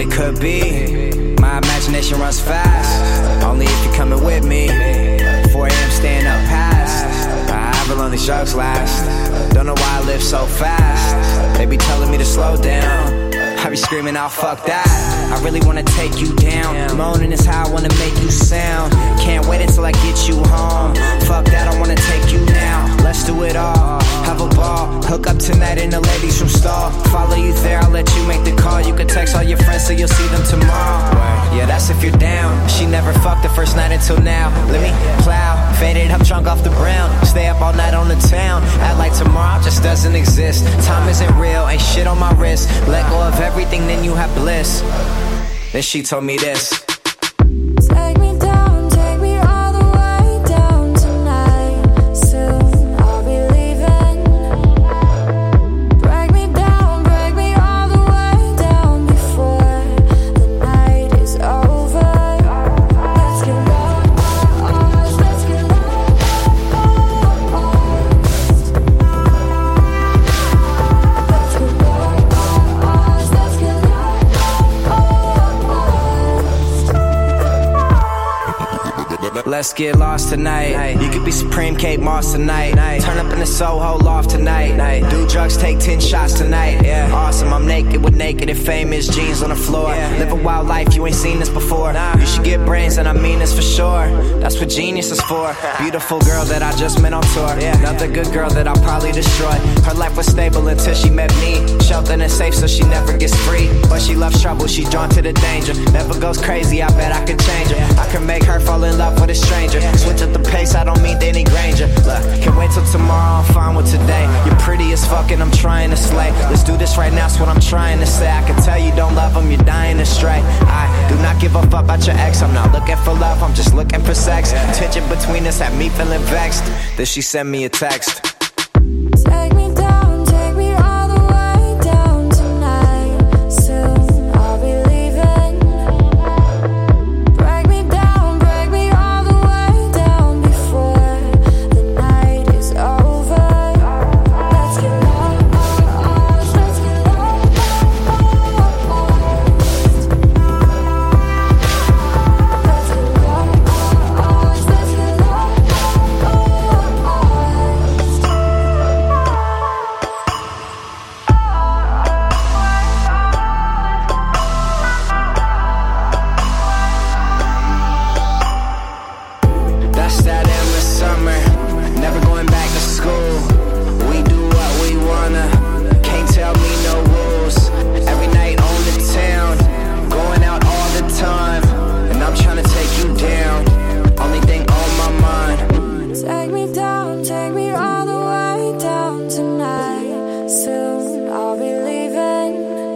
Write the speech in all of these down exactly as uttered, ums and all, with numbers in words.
what it could be. My imagination runs fast, only if you're coming with me. four a.m. staying up past, however long these drugs last. Don't know why I live so fast. They be telling me to slow down, I be screaming out, fuck that. I really wanna take you down. Moaning is how I wanna make you sound. Can't wait until I get you home. Fuck that, I wanna take you now. Let's do it all, have a ball. Hook up tonight in the ladies room stall. Follow you there, I'll let you make the call. You can text all your friends so you'll see them tomorrow. Yeah, that's if you're down. She never fucked the first night until now. Let me plow, faded up drunk off the brown. Stay up all night on the town. Act like tomorrow just doesn't exist. Time isn't real, ain't shit on my wrist. Let go of everything, then you have bliss. Then she told me this. Take me down, take me all the way down tonight. Soon I'll be leaving. Break me down, break me all the way down before the night is over. Let's get lost, let's get lost. Let's get lost, let's get lost. Let's get lost tonight. You could be Supreme Kate Moss tonight. Turn up in the Soho loft tonight. Do drugs, take ten shots tonight. Yeah, awesome. I'm naked with naked and famous jeans on the floor. Live a wild life, you ain't seen this before. You should get brains, and I mean this for sure. That's what genius is for. Beautiful girl that I just met on tour. Another good girl that I'll probably destroy. Her life was stable until she met me. Sheltered and safe so she never gets free. But she loves trouble, she's drawn to the danger. Never goes crazy, I bet I could change her. I can make her fall in love with a stranger. Switch up the pace, I don't mean Danny Granger. Look, can't wait till tomorrow, I'm fine with today. You're pretty as fuck and I'm trying to slay. Let's do this right now, that's what I'm trying to say. I can tell you don't love him, you're dying to stray. I do not give a fuck about your ex. I'm not looking for love, I'm just looking for sex. Tension between us had me feeling vexed. Then she sent me a text. Take me down, take me all the way down tonight. Soon I'll be leaving. Break me down, break me all the way down before the night is over. Let's get lost, let's get lost. Let's get lost, let's get lost. That's that endless summer, never going back to school. We do what we wanna, can't tell me no rules. Every night on the town, going out all the time. And I'm trying to take you down, only thing on my mind. Take me down, take me all the way down tonight. Soon I'll be leaving.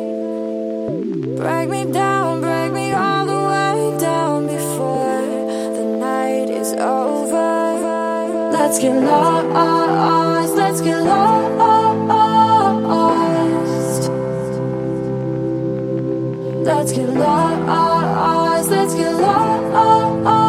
Break me down, break me all the way down before the night is over. Let's get lost, let's get lost. Let's get lost, let's get lost.